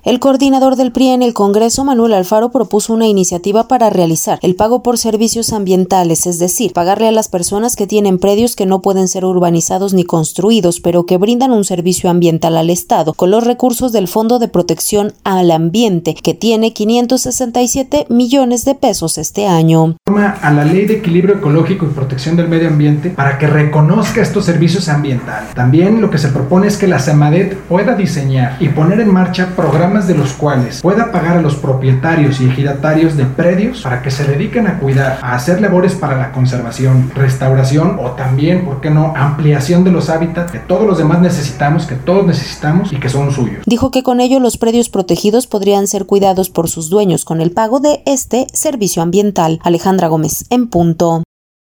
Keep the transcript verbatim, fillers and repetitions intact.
El coordinador del P R I en el Congreso, Manuel Alfaro, propuso una iniciativa para realizar el pago por servicios ambientales, es decir, pagarle a las personas que tienen predios que no pueden ser urbanizados ni construidos, pero que brindan un servicio ambiental al Estado, con los recursos del Fondo de Protección al Ambiente, que tiene quinientos sesenta y siete millones de pesos este año. A la Ley de Equilibrio Ecológico y Protección del Medio Ambiente para que reconozca estos servicios ambientales. También lo que se propone es que la SEMADET pueda diseñar y poner en marcha programas de los cuales pueda pagar a los propietarios y ejidatarios de predios para que se dediquen a cuidar, a hacer labores para la conservación, restauración o también, ¿por qué no?, ampliación de los hábitats que todos los demás necesitamos, que todos necesitamos y que son suyos. Dijo que con ello los predios protegidos podrían ser cuidados por sus dueños con el pago de este servicio ambiental. Alejandra Gómez, en punto.